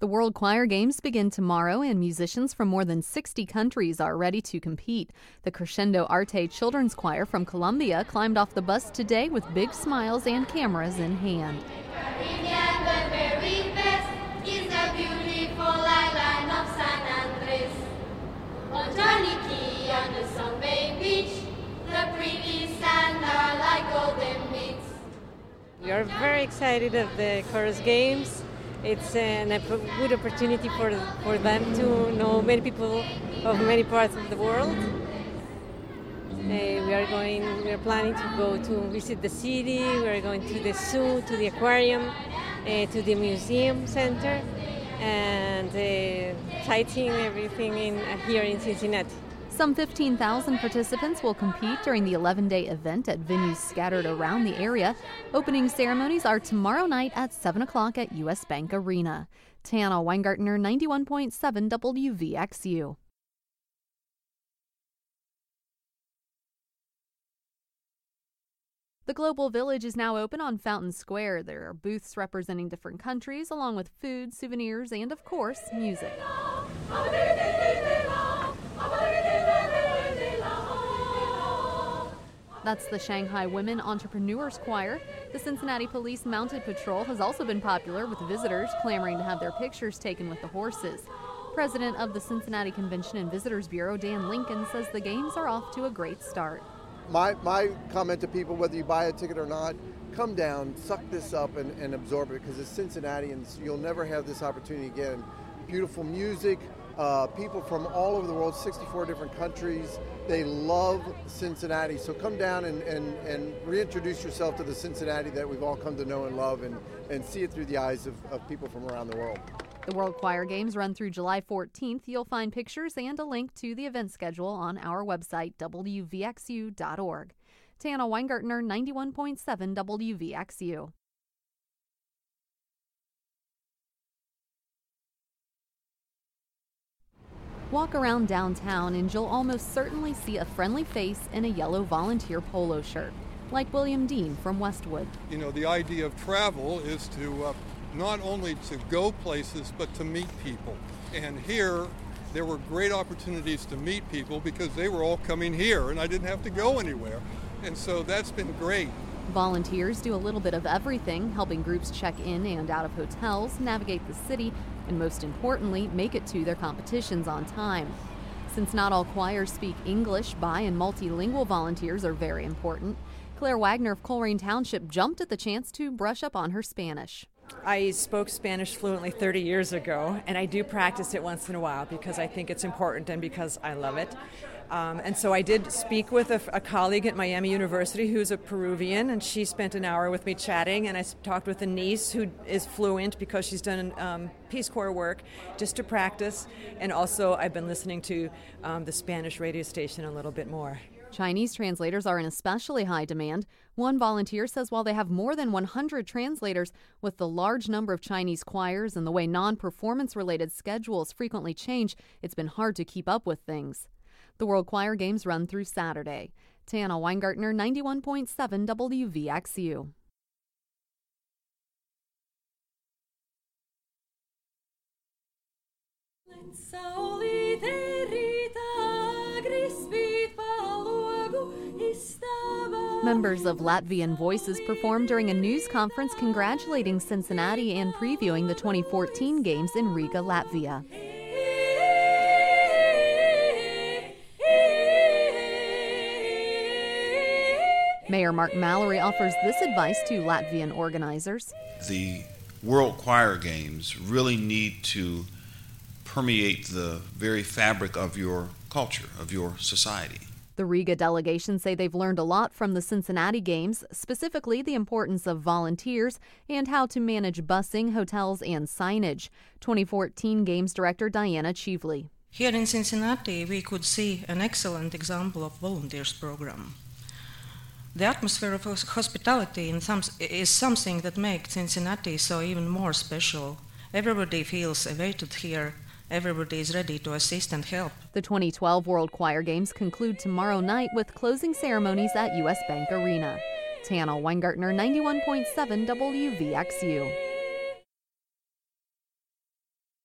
The World Choir Games begin tomorrow, and musicians from more than 60 countries are ready to compete. The Crescendo Arte Children's Choir from Colombia climbed off the bus today with big smiles and cameras in hand. We are very excited of the Chorus Games. It's a good opportunity for them to know many people of many parts of the world. We are planning to go to visit the city. We are going to the zoo, to the aquarium, to the museum center, and sightseeing everything here in Cincinnati. Some 15,000 participants will compete during the 11-day event at venues scattered around the area. Opening ceremonies are tomorrow night at 7 o'clock at U.S. Bank Arena. Tana Weingartner, 91.7 WVXU. The Global Village is now open on Fountain Square. There are booths representing different countries, along with food, souvenirs, and, of course, music. That's the Shanghai Women Entrepreneurs Choir. The Cincinnati Police Mounted Patrol has also been popular, with visitors clamoring to have their pictures taken with the horses. President of the Cincinnati Convention and Visitors Bureau, Dan Lincoln, says the games are off to a great start. My comment to people, whether you buy a ticket or not, come down, suck this up and absorb it, because it's Cincinnati and you'll never have this opportunity again. Beautiful music, people from all over the world, 64 different countries. They love Cincinnati, so come down and reintroduce yourself to the Cincinnati that we've all come to know and love, and see it through the eyes of people from around the world. The World Choir Games run through July 14th. You'll find pictures and a link to the event schedule on our website, wvxu.org. Tana Weingartner, 91.7 WVXU. Walk around downtown and you'll almost certainly see a friendly face in a yellow volunteer polo shirt, like William Dean from Westwood. You know, the idea of travel is to not only to go places, but to meet people. And here, there were great opportunities to meet people because they were all coming here and I didn't have to go anywhere. And so that's been great. Volunteers do a little bit of everything, helping groups check in and out of hotels, navigate the city, and most importantly, make it to their competitions on time. Since not all choirs speak English, bi- and multilingual volunteers are very important. Claire Wagner of Colerain Township jumped at the chance to brush up on her Spanish. I spoke Spanish fluently 30 years ago, and I do practice it once in a while because I think it's important and because I love it. And so I did speak with a colleague at Miami University who's a Peruvian, and she spent an hour with me chatting, and I talked with a niece who is fluent because she's done Peace Corps work just to practice, and also I've been listening to the Spanish radio station a little bit more. Chinese translators are in especially high demand. One volunteer says while they have more than 100 translators, with the large number of Chinese choirs and the way non-performance related schedules frequently change, it's been hard to keep up with things. The World Choir Games run through Saturday. Tana Weingartner, 91.7 WVXU. Members of Latvian Voices performed during a news conference congratulating Cincinnati and previewing the 2014 Games in Riga, Latvia. Mayor Mark Mallory offers this advice to Latvian organizers. The World Choir Games really need to permeate the very fabric of your culture, of your society. The Riga delegation say they've learned a lot from the Cincinnati Games, specifically the importance of volunteers and how to manage busing, hotels, and signage. 2014 Games Director Diana Chivley. Here in Cincinnati, we could see an excellent example of volunteers program. The atmosphere of hospitality is something that makes Cincinnati so even more special. Everybody feels awaited here. Everybody is ready to assist and help. The 2012 World Choir Games conclude tomorrow night with closing ceremonies at U.S. Bank Arena. Tana Weingartner, 91.7 WVXU.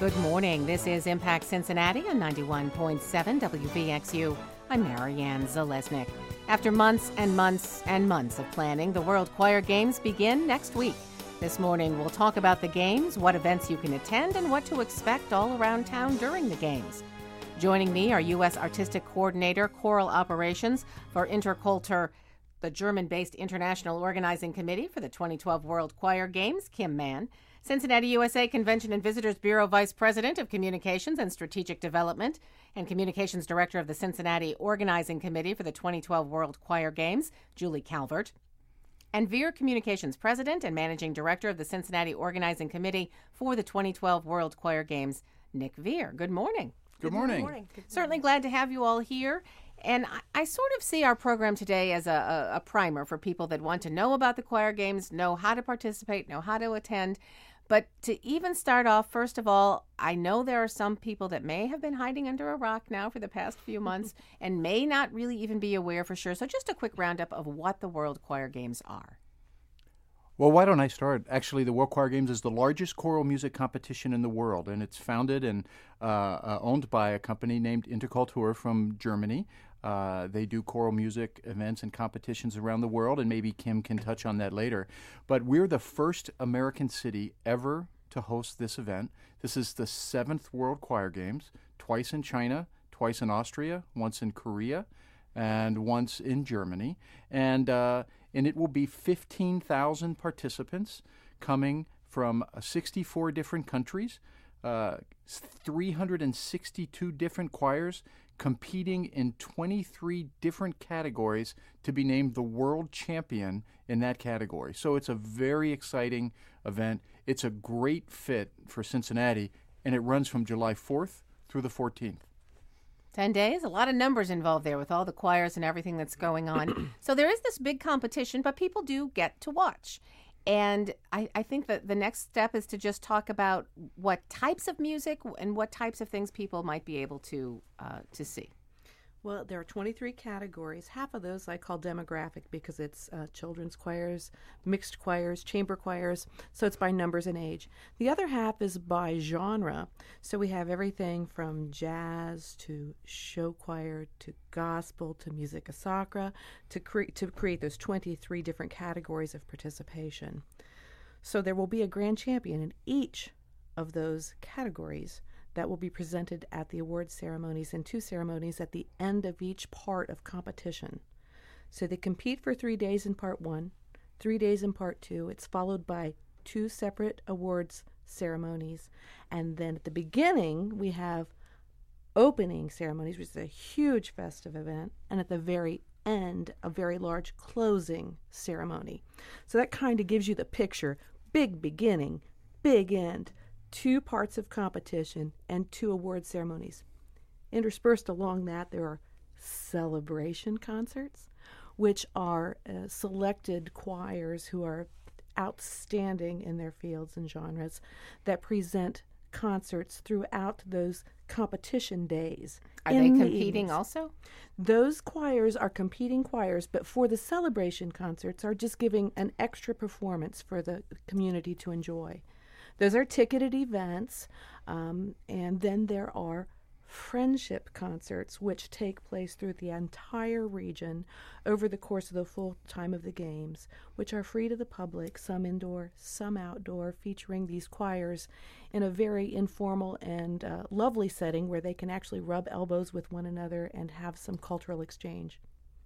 Good morning. This is Impact Cincinnati on 91.7 WVXU. I'm Marianne Zalesnik. After months and months and months of planning, the World Choir Games begin next week. This morning, we'll talk about the games, what events you can attend, and what to expect all around town during the games. Joining me are U.S. Artistic Coordinator, Choral Operations for Interkultur, the German-based International Organizing Committee for the 2012 World Choir Games, Kim Mann, Cincinnati, USA Convention and Visitors Bureau Vice President of Communications and Strategic Development and Communications Director of the Cincinnati Organizing Committee for the 2012 World Choir Games, Julie Calvert, and Veer Communications President and Managing Director of the Cincinnati Organizing Committee for the 2012 World Choir Games, Nick Veer. Good morning. Good morning. Certainly glad to have you all here. And I sort of see our program today as a primer for people that want to know about the choir games, know how to participate, know how to attend. But to even start off, first of all, I know there are some people that may have been hiding under a rock now for the past few months and may not really even be aware for sure. So just a quick roundup of what the World Choir Games are. Well, why don't I start? Actually, the World Choir Games is the largest choral music competition in the world, and it's founded and owned by a company named Interkultur from Germany. They do choral music events and competitions around the world, and maybe Kim can touch on that later. But we're the first American city ever to host this event. This is the 7th World Choir Games, twice in China, twice in Austria, once in Korea, and once in Germany. And it will be 15,000 participants coming from 64 different countries, 362 different choirs, competing in 23 different categories to be named the world champion in that category. So it's a very exciting event. It's a great fit for Cincinnati, and it runs from July 4th through the 14th. 10 days, a lot of numbers involved there with all the choirs and everything that's going on. So there is this big competition, but people do get to watch. And I think that the next step is to just talk about what types of music and what types of things people might be able to see. Well, there are 23 categories. Half of those I call demographic because it's children's choirs, mixed choirs, chamber choirs, so it's by numbers and age. The other half is by genre, so we have everything from jazz to show choir to gospel to musica sacra to create those 23 different categories of participation. So there will be a grand champion in each of those categories that will be presented at the award ceremonies and 2 ceremonies at the end of each part of competition. So they compete for 3 days in part 1, 3 days in part 2. It's followed by 2 separate awards ceremonies. And then at the beginning, we have opening ceremonies, which is a huge festive event. And at the very end, a very large closing ceremony. So that kind of gives you the picture. Big beginning, big end. 2 parts of competition and 2 award ceremonies. Interspersed along that, there are celebration concerts, which are selected choirs who are outstanding in their fields and genres that present concerts throughout those competition days. Are they competing also? Those choirs are competing choirs, but for the celebration concerts are just giving an extra performance for the community to enjoy. Those are ticketed events, and then there are friendship concerts, which take place through the entire region over the course of the full time of the games, which are free to the public, some indoor, some outdoor, featuring these choirs in a very informal and lovely setting where they can actually rub elbows with one another and have some cultural exchange.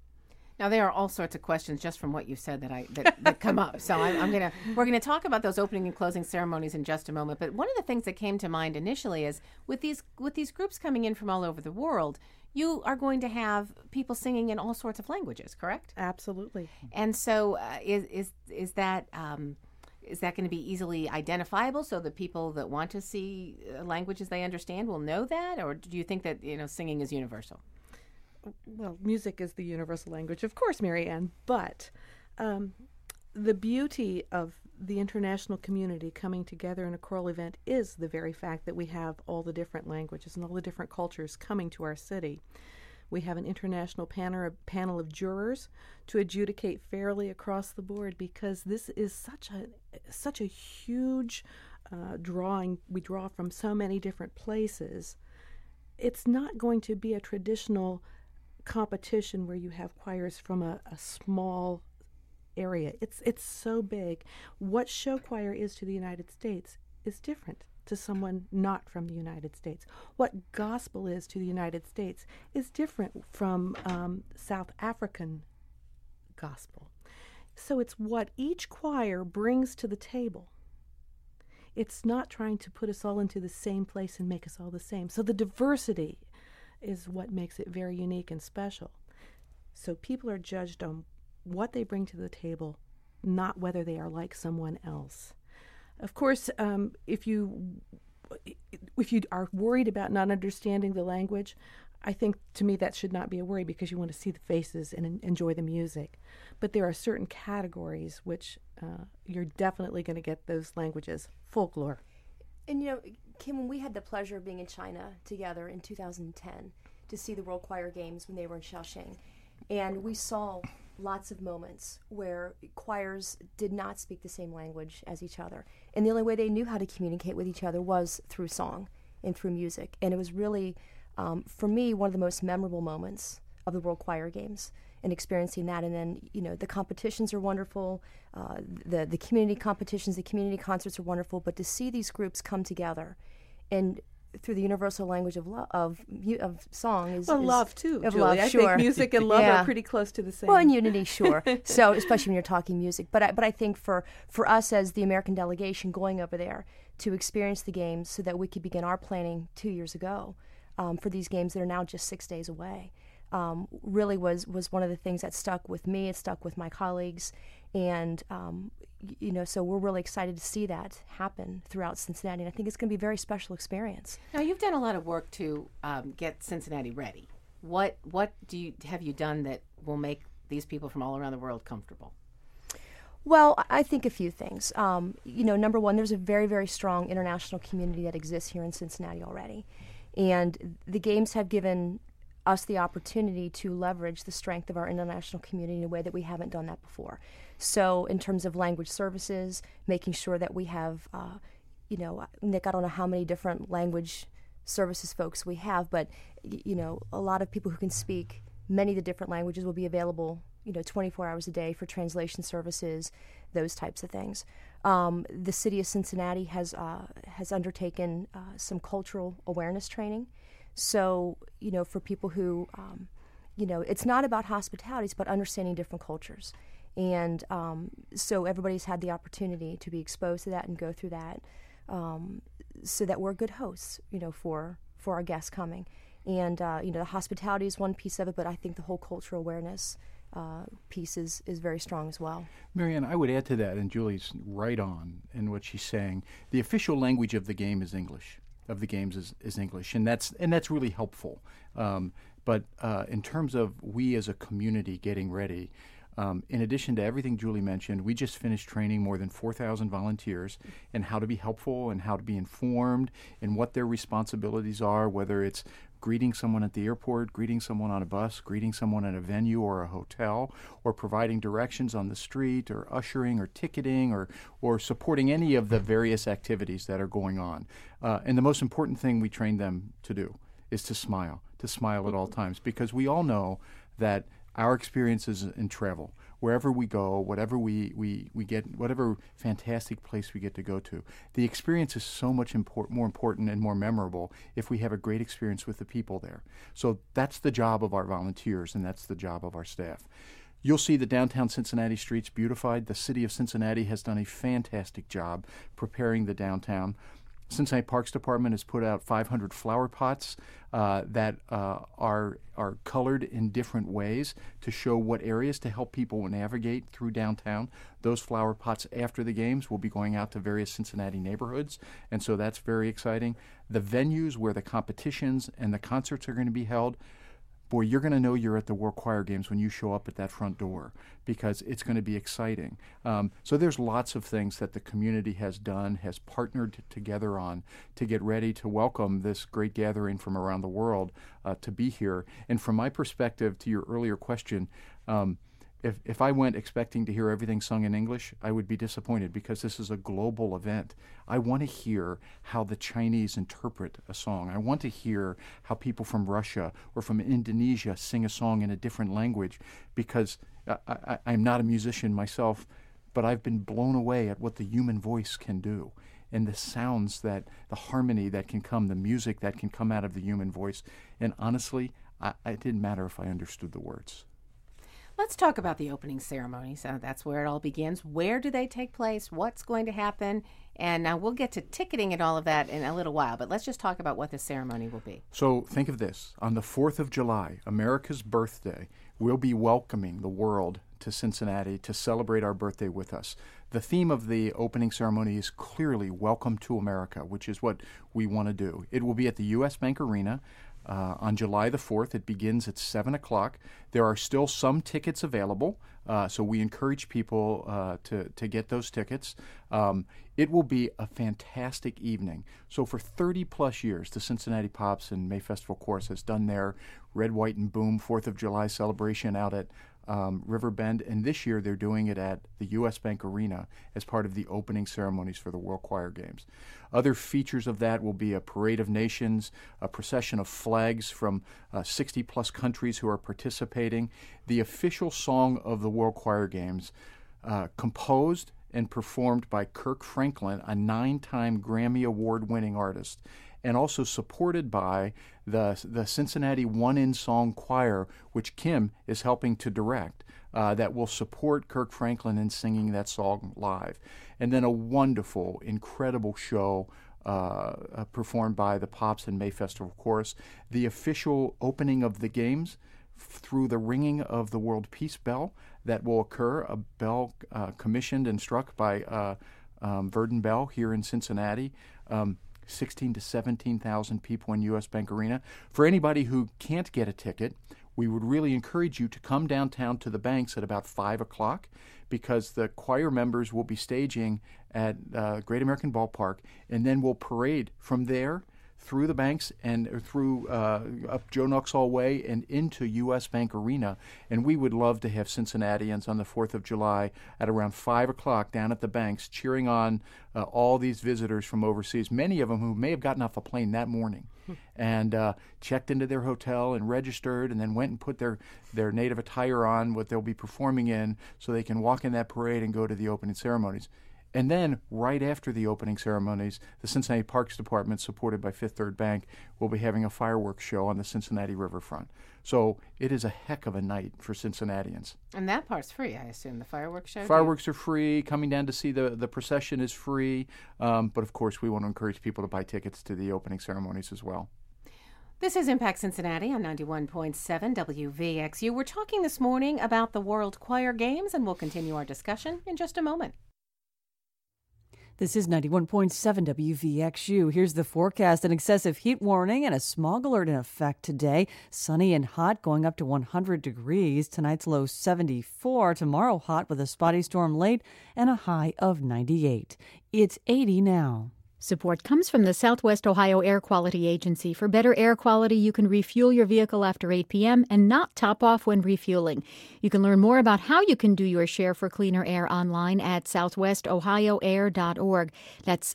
Now there are all sorts of questions just from what you said that come up. So we're gonna talk about those opening and closing ceremonies in just a moment. But one of the things that came to mind initially is with these groups coming in from all over the world, you are going to have people singing in all sorts of languages, correct? Absolutely. And so is that going to be easily identifiable so that people that want to see languages they understand will know that, or do you think that singing is universal? Well, music is the universal language, of course, Marianne, but the beauty of the international community coming together in a choral event is the very fact that we have all the different languages and all the different cultures coming to our city. We have an international panel of jurors to adjudicate fairly across the board because this is such a huge we draw from so many different places, it's not going to be a traditional competition where you have choirs from a small area. It's so big. What show choir is to the United States is different to someone not from the United States. What gospel is to the United States is different from South African gospel. So it's what each choir brings to the table. It's not trying to put us all into the same place and make us all the same. So the diversity is what makes it very unique and special. So people are judged on what they bring to the table, not whether they are like someone else. Of course, if you are worried about not understanding the language, I think, to me, that should not be a worry because you want to see the faces and enjoy the music. But there are certain categories which you're definitely going to get those languages. Folklore. And, Kim, when we had the pleasure of being in China together in 2010 to see the World Choir Games when they were in Shaoxing, and we saw lots of moments where choirs did not speak the same language as each other. And the only way they knew how to communicate with each other was through song and through music. And it was really, for me, one of the most memorable moments of the World Choir Games and experiencing that. And then, the competitions are wonderful. The community competitions, the community concerts are wonderful. But to see these groups come together and through the universal language of song is love too. Of Julie. love, I sure. think music and love are pretty close to the same. Well, in unity, sure. So especially when you're talking music, but I think for us as the American delegation going over there to experience the games, so that we could begin our planning 2 years ago for these games that are now just 6 days away, really was one of the things that stuck with me. It stuck with my colleagues, and so we're really excited to see that happen throughout Cincinnati, and I think it's going to be a very special experience. Now, you've done a lot of work to get Cincinnati ready. What have you done that will make these people from all around the world comfortable? Well, I think a few things. Number one, there's a very, very strong international community that exists here in Cincinnati already, and the games have given us the opportunity to leverage the strength of our international community in a way that we haven't done that before. So in terms of language services, making sure that we have, Nick, I don't know how many different language services folks we have, but, a lot of people who can speak many of the different languages will be available, 24 hours a day for translation services, those types of things. The city of Cincinnati has undertaken some cultural awareness training. So, for people who, it's not about hospitality, it's about understanding different cultures. And so everybody's had the opportunity to be exposed to that and go through that so that we're good hosts, for our guests coming. And, the hospitality is one piece of it, but I think the whole cultural awareness piece is very strong as well. Marianne, I would add to that, and Julie's right on in what she's saying. The official language of the game is English. Of the games is English, and that's really helpful. But in terms of we as a community getting ready, in addition to everything Julie mentioned, we just finished training more than 4,000 volunteers in how to be helpful and how to be informed in what their responsibilities are, whether it's greeting someone at the airport, greeting someone on a bus, greeting someone at a venue or a hotel, or providing directions on the street, or ushering or ticketing, or supporting any of the various activities that are going on. And the most important thing we train them to do is to smile at all times, because we all know that our experiences in travel, wherever we go, whatever we get, whatever fantastic place we get to go to, the experience is so much more important and more memorable if we have a great experience with the people there. So that's the job of our volunteers, and that's the job of our staff. You'll see the downtown Cincinnati streets beautified. The city of Cincinnati has done a fantastic job preparing the downtown. Cincinnati Parks Department has put out 500 flower pots that are colored in different ways to show what areas to help people navigate through downtown. Those flower pots after the games will be going out to various Cincinnati neighborhoods, and so that's very exciting. The venues where the competitions and the concerts are going to be held, boy, you're going to know you're at the World Choir Games when you show up at that front door, because it's going to be exciting. So there's lots of things that the community has done, has partnered together on to get ready to welcome this great gathering from around the world to be here. And from my perspective, to your earlier question, if I went expecting to hear everything sung in English, I would be disappointed because this is a global event. I want to hear how the Chinese interpret a song. I want to hear how people from Russia or from Indonesia sing a song in a different language because I'm not a musician myself, but I've been blown away at what the human voice can do and the sounds the harmony that can come, the music that can come out of the human voice. And honestly, it didn't matter if I understood the words. Let's talk about the opening ceremonies. That's where it all begins. Where do they take place? What's going to happen? And we'll get to ticketing and all of that in a little while, but let's just talk about what the ceremony will be. So think of this. On the 4th of July, America's birthday, we'll be welcoming the world to Cincinnati to celebrate our birthday with us. The theme of the opening ceremony is clearly Welcome to America, which is what we want to do. It will be at the U.S. Bank Arena. On July the 4th, it begins at 7 o'clock. There are still some tickets available, so we encourage people to get those tickets. It will be a fantastic evening. So for 30-plus years, the Cincinnati Pops and May Festival Chorus has done their Red, White, and Boom 4th of July celebration out at River Bend, and this year they're doing it at the U.S. Bank Arena as part of the opening ceremonies for the World Choir Games. Other features of that will be a parade of nations, a procession of flags from 60-plus countries who are participating, the official song of the World Choir Games, composed and performed by Kirk Franklin, a 9-time Grammy Award-winning artist, and also supported by the Cincinnati One-In Song Choir, which Kim is helping to direct, that will support Kirk Franklin in singing that song live. And then a wonderful, incredible show performed by the Pops and May Festival Chorus. The official opening of the games through the ringing of the World Peace Bell that will occur, a bell commissioned and struck by Verdun Bell here in Cincinnati. 16 to 17,000 people in U.S. Bank Arena. For anybody who can't get a ticket, we would really encourage you to come downtown to the banks at about 5 o'clock because the choir members will be staging at Great American Ballpark, and then we'll parade from there through the banks and through up Joe Nuxhall Way and into U.S. Bank Arena. And we would love to have Cincinnatians on the 4th of July at around 5 o'clock down at the banks cheering on all these visitors from overseas, many of them who may have gotten off a plane that morning and checked into their hotel and registered and then went and put their native attire on, what they'll be performing in, so they can walk in that parade and go to the opening ceremonies. And then, right after the opening ceremonies, the Cincinnati Parks Department, supported by Fifth Third Bank, will be having a fireworks show on the Cincinnati riverfront. So it is a heck of a night for Cincinnatians. And that part's free, I assume, the fireworks show? Fireworks are free. Coming down to see the procession is free. But, of course, we want to encourage people to buy tickets to the opening ceremonies as well. This is Impact Cincinnati on 91.7 WVXU. We're talking this morning about the World Choir Games, and we'll continue our discussion in just a moment. This is 91.7 WVXU. Here's the forecast. An excessive heat warning and a smog alert in effect today. Sunny and hot, going up to 100 degrees. Tonight's low 74. Tomorrow hot with a spotty storm late and a high of 98. It's 80 now. Support comes from the Southwest Ohio Air Quality Agency. For better air quality, you can refuel your vehicle after 8 p.m. and not top off when refueling. You can learn more about how you can do your share for cleaner air online at southwestohioair.org. That's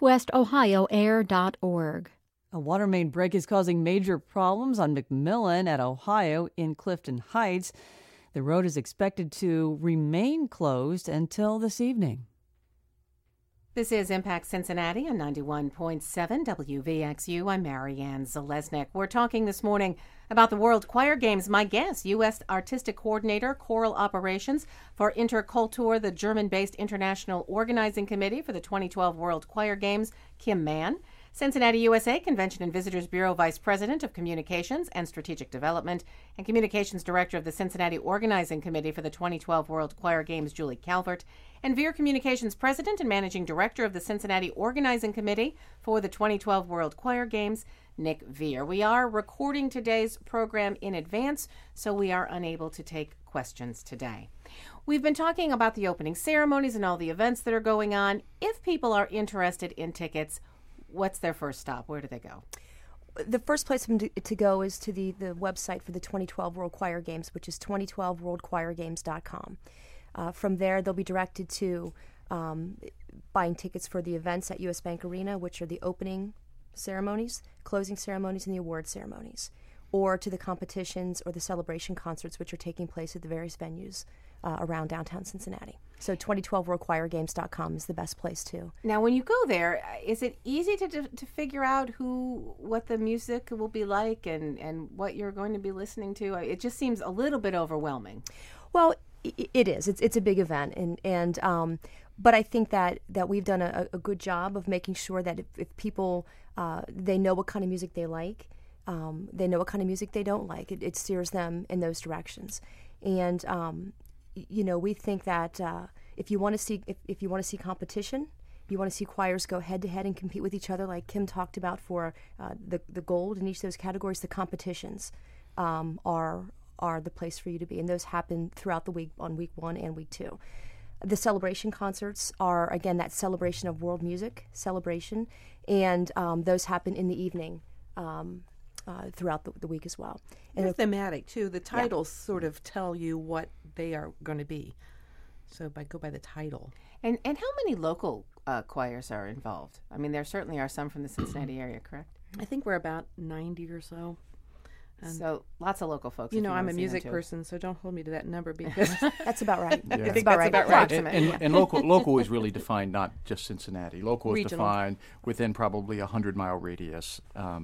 southwestohioair.org. A water main break is causing major problems on McMillan at Ohio in Clifton Heights. The road is expected to remain closed until this evening. This is Impact Cincinnati on 91.7 WVXU. I'm Marianne Zalesnik. We're talking this morning about the World Choir Games. My guest, U.S. Artistic Coordinator, Choral Operations for Interkultur, the German-based International Organizing Committee for the 2012 World Choir Games, Kim Mann. Cincinnati, USA Convention and Visitors Bureau Vice President of Communications and Strategic Development and Communications Director of the Cincinnati Organizing Committee for the 2012 World Choir Games, Julie Calvert, and Veer Communications President and Managing Director of the Cincinnati Organizing Committee for the 2012 World Choir Games, Nick Veer. We are recording today's program in advance, so we are unable to take questions today. We've been talking about the opening ceremonies and all the events that are going on. If people are interested in tickets, what's their first stop? Where do they go? The first place for them to go is to the website for the 2012 World Choir Games, which is 2012worldchoirgames.com. From there, they'll be directed to buying tickets for the events at US Bank Arena, which are the opening ceremonies, closing ceremonies, and the award ceremonies, or to the competitions or the celebration concerts, which are taking place at the various venues around downtown Cincinnati. So 2012worldchoirgames.com is the best place too. Now, when you go there, is it easy to figure out what the music will be like and what you're going to be listening to? It just seems a little bit overwhelming. Well, it is. It's a big event, but I think that we've done a good job of making sure that if people they know what kind of music they like, they know what kind of music they don't like. It steers them in those directions, and we think that if you want to see competition, you want to see choirs go head to head and compete with each other, like Kim talked about for the gold in each of those categories. The competitions are the place for you to be, and those happen throughout the week on week 1 and week 2. The celebration concerts are, again, that celebration of world music celebration, and those happen in the evening throughout the week as well. And they're thematic, too. The titles sort of tell you what they are going to be. So go by the title. And how many local choirs are involved? I mean, there certainly are some from the Cincinnati area, correct? I think we're about 90 or so. So lots of local folks. I'm a music person, so don't hold me to that number because that's about right. Yeah. That's about right. And local is really defined not just Cincinnati. Local is Regional. defined within probably a 100-mile radius.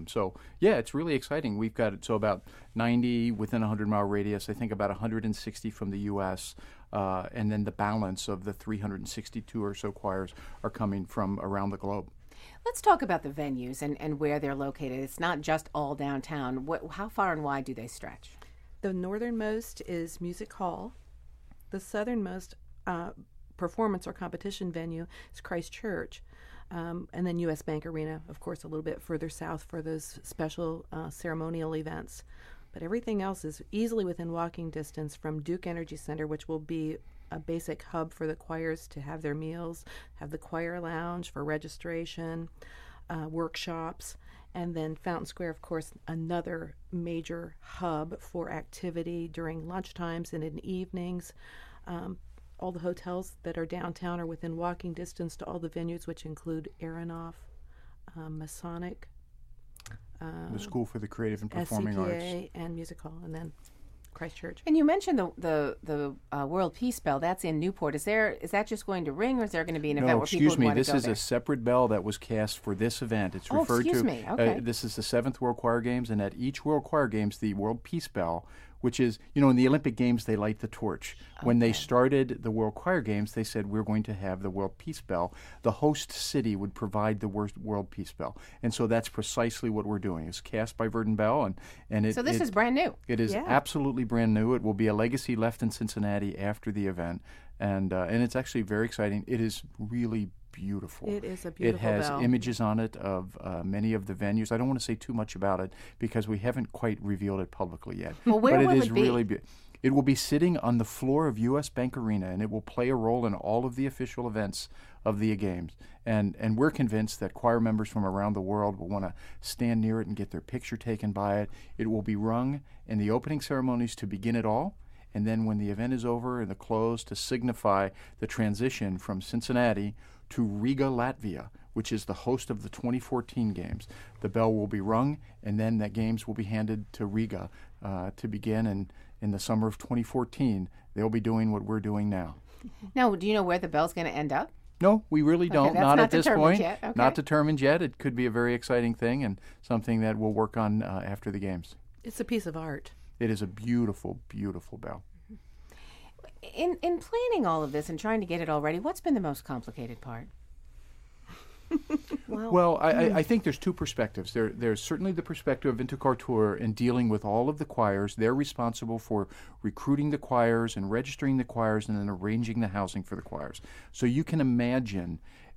It's really exciting. We've got about 90 within a 100-mile radius. I think about 160 from the U.S. And then the balance of the 362 or so choirs are coming from around the globe. Let's talk about the venues and where they're located. It's not just all downtown. How far and wide do they stretch? The northernmost is Music Hall. The southernmost performance or competition venue is Christ Church. And then US Bank Arena, of course, a little bit further south for those special ceremonial events. But everything else is easily within walking distance from Duke Energy Center, which will be a basic hub for the choirs to have their meals, have the choir lounge for registration, workshops, and then Fountain Square, of course, another major hub for activity during lunchtimes and in evenings. All the hotels that are downtown are within walking distance to all the venues, which include Aronoff, Masonic, the School for the Creative and Performing SCPA, Arts, and Music Hall, and then Christ Church. And you mentioned the World Peace Bell. That's in Newport. Is that just going to ring, or is there going to be an event where people would want to go there? No, excuse me. This is a separate bell that was cast for this event. It's referred excuse to. Me. Okay. This is the 7th World Choir Games, and at each World Choir Games, the World Peace Bell, which is, in the Olympic Games, they light the torch. Okay. When they started the World Choir Games, they said, we're going to have the World Peace Bell. The host city would provide the World Peace Bell. And so that's precisely what we're doing. It's cast by Verdun Bell. So this is brand new. It is absolutely brand new. It will be a legacy left in Cincinnati after the event. And it's actually very exciting. It is really beautiful. It is a beautiful bell. It has bell. images on it of many of the venues. I don't want to say too much about it because we haven't quite revealed it publicly yet. Well, where but will it is it be? Really it will be sitting on the floor of US Bank Arena, and it will play a role in all of the official events of the games. And we're convinced that choir members from around the world will want to stand near it and get their picture taken by it. It will be rung in the opening ceremonies to begin it all, and then when the event is over and the close to signify the transition from Cincinnati to Riga, Latvia, which is the host of the 2014 games. The bell will be rung, and then the games will be handed to Riga to begin. And in the summer of 2014, they'll be doing what we're doing now. Now, do you know where the bell's going to end up? No, we really don't. Not at this point. Yet. Okay. Not determined yet. It could be a very exciting thing and something that we'll work on after the games. It's a piece of art. It is a beautiful, beautiful bell. In planning all of this and trying to get it all ready, what's been the most complicated part? Well, I think there's two perspectives. There's certainly the perspective of Interculture in dealing with all of the choirs. They're responsible for recruiting the choirs and registering the choirs and then arranging the housing for the choirs. So you can imagine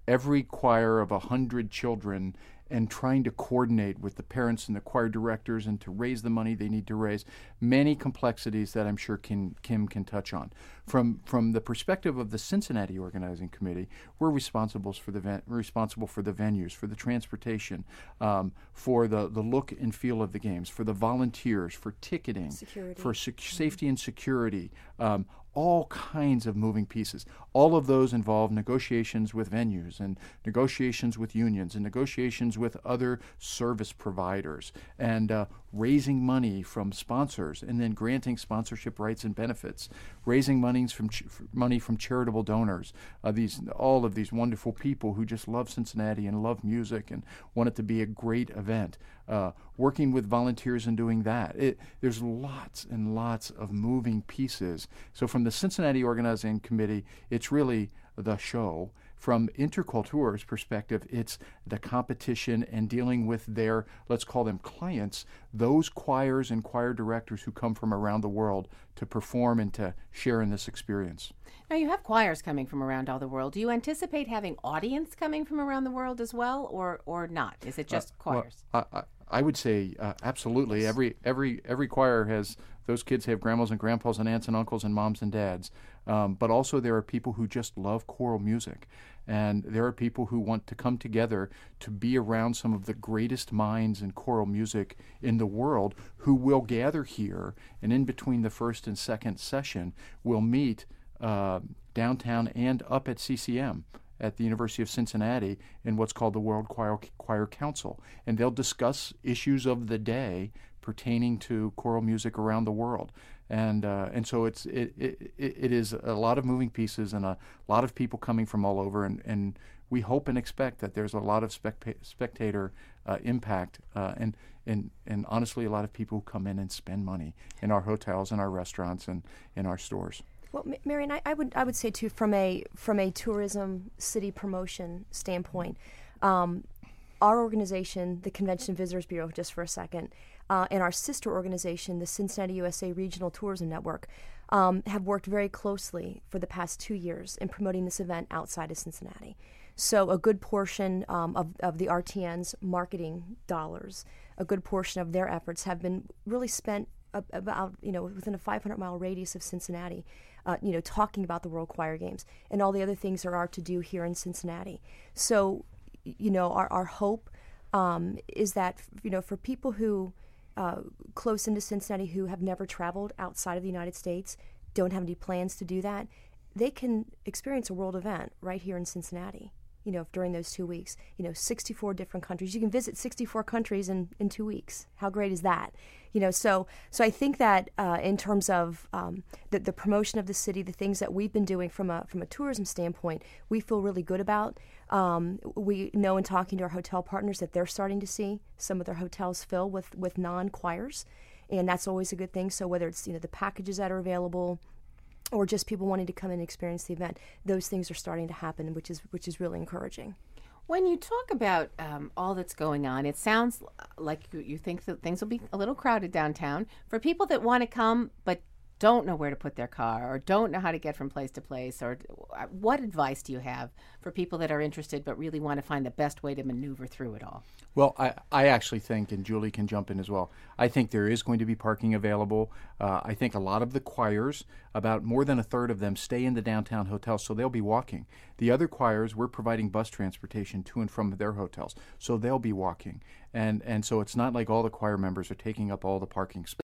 every choir of 100 children and trying to coordinate with the parents and the choir directors and to raise the money they need to raise. Many complexities that I'm sure Kim can touch on. From the perspective of the Cincinnati Organizing Committee, we're responsible for the venues, for the transportation, for the look and feel of the games, for the volunteers, for ticketing, security. for safety and security. All kinds of moving pieces. All of those involve negotiations with venues and negotiations with unions and negotiations with other service providers and raising money from sponsors and then granting sponsorship rights and benefits, raising money from charitable donors. All of these wonderful people who just love Cincinnati and love music and want it to be a great event. Working with volunteers and doing that. There's lots and lots of moving pieces. So from the Cincinnati Organizing Committee, it's really the show. From Interculture's perspective, it's the competition and dealing with their, let's call them clients, those choirs and choir directors who come from around the world to perform and to share in this experience. Now, you have choirs coming from around all the world. Do you anticipate having audience coming from around the world as well, or not? Is it just choirs? Well, I would say absolutely. Yes. Every choir has, those kids have grandmas and grandpas and aunts and uncles and moms and dads. But also there are people who just love choral music. And there are people who want to come together to be around some of the greatest minds in choral music in the world who will gather here. And in between the first and second session, will meet downtown and up at CCM at the University of Cincinnati in what's called the World Choir Council. And they'll discuss issues of the day pertaining to choral music around the world. And so it is a lot of moving pieces and a lot of people coming from all over, and we hope and expect that there's a lot of spectator impact and honestly a lot of people who come in and spend money in our hotels and our restaurants and in our stores. Well, Marion, I would say too, from a tourism city promotion standpoint, our organization, the Convention Visitors Bureau, just for a second, and our sister organization, the Cincinnati USA Regional Tourism Network, have worked very closely for the past 2 years in promoting this event outside of Cincinnati. So a good portion of the RTN's marketing dollars, a good portion of their efforts have been really spent about, within a 500-mile radius of Cincinnati, talking about the World Choir Games and all the other things there are to do here in Cincinnati. So, our hope is that, for people who close into Cincinnati who have never traveled outside of the United States, don't have any plans to do that, they can experience a world event right here in Cincinnati, during those 2 weeks. 64 different countries. You can visit 64 countries in 2 weeks. How great is that? So I think that in terms of the promotion of the city, the things that we've been doing from a tourism standpoint, we feel really good about. We know in talking to our hotel partners that they're starting to see some of their hotels fill with non-choirs, and that's always a good thing. So whether it's the packages that are available, or just people wanting to come and experience the event, those things are starting to happen, which is really encouraging. When you talk about all that's going on, it sounds like you think that things will be a little crowded downtown. For people that want to come but don't know where to put their car or don't know how to get from place to place, or what advice do you have for people that are interested but really want to find the best way to maneuver through it all? Well, I actually think, and Julie can jump in as well, I think there is going to be parking available. I think a lot of the choirs, about more than a third of them, stay in the downtown hotels, so they'll be walking. The other choirs, we're providing bus transportation to and from their hotels, so they'll be walking. And so it's not like all the choir members are taking up all the parking space.